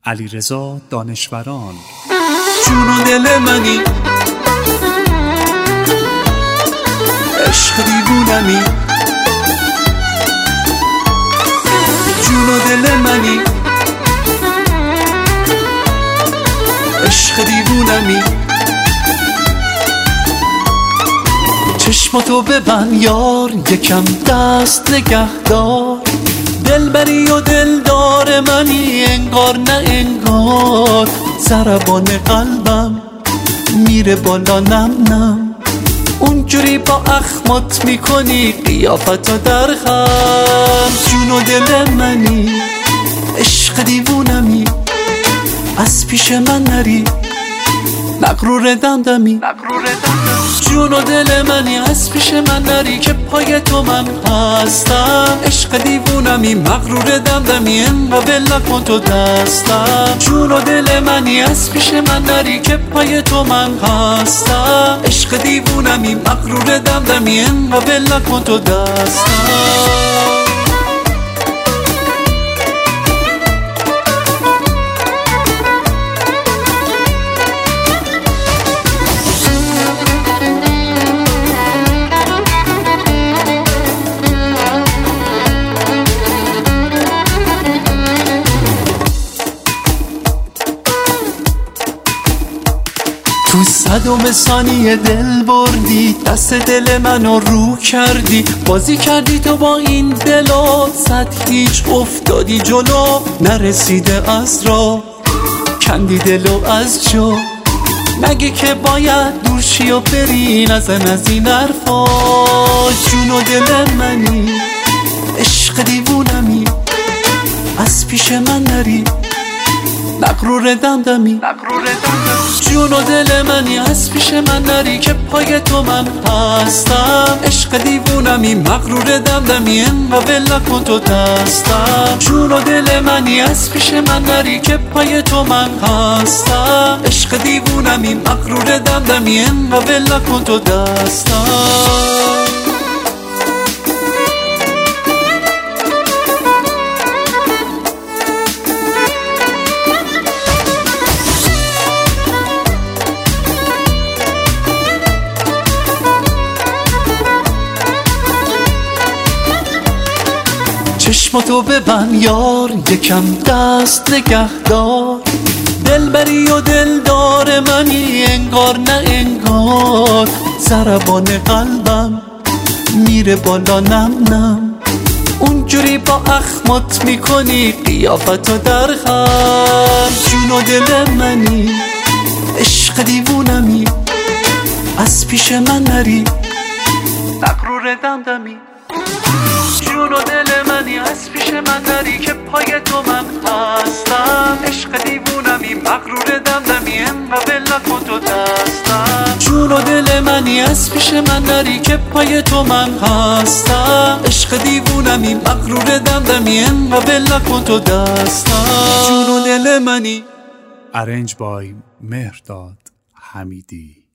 علیرضا دانشوران. جون و دل منی، عشق دیوونمی، جون و دل منی، عشق دیوونمی. چشماتو ببند یار، یکم دست نگهدار، دلبری و دلدار منی، انگار نه انگار. ضربان قلبم میره بالا نم نم، اونجوری با اخمات میکنی قیافتو در خم. جون و دل منی، عشق دیوونمی، از پیش من نری مغرور دمدمی. جون و دل منی، از پیش من نری که پای تو من هستم. عشق دیوونمی، مغرور دمدمی، انقدر نکن تو دستم. جون و دل منی، از پیش من نری که پای تو من هستم. عشق دیوونمی، مغرور دمدمی، انقدر نکن تو دستم. تو 100 ثانیه دل بردی، دست دل منو رو کردی، بازی کردی تو با این دلا، صد هیچ افتادی جلو، نرسیده از راه کندی دلو از جا. مگه که باید دور شی و بری، نزن از این حرفا. جون و دل منی، عشق دیوونمی، از پیش من نری مغرور دمدمی. جون و دل منی، از پیش من نری که پای تو من هستم. عشق دیوونمی، مغرور دمدمی، انقدر نکن تو دستم. جون و دل منی، از پیش من نری که پای تو من هستم. عشق دیوونمی، مغرور دمدمی، انقدر نکن تو دستم. چشماتو ببند یار، یکم دست نگهدار، دلبری و دلدار منی، انگار نه انگار. ضربان قلبم میره بالا نم نم، اونجوری با اخمات میکنی قیافتو در خم. جون و دل منی، عشق دیوونمی، از پیش من نری مغرور دمدمی. جون و دل منی، از پیش من نری که پای تو من هستم. عشق دیوونمی، مغرور دمدمی، انقدر نکن تو دستم. جون و دل منی، از پیش من نری که پای تو من هستم. عشق دیوونمی، مغرور دمدمی، انقدر نکن تو دستم. جون و دل منی. ارنج بای مهرداد حمیدی.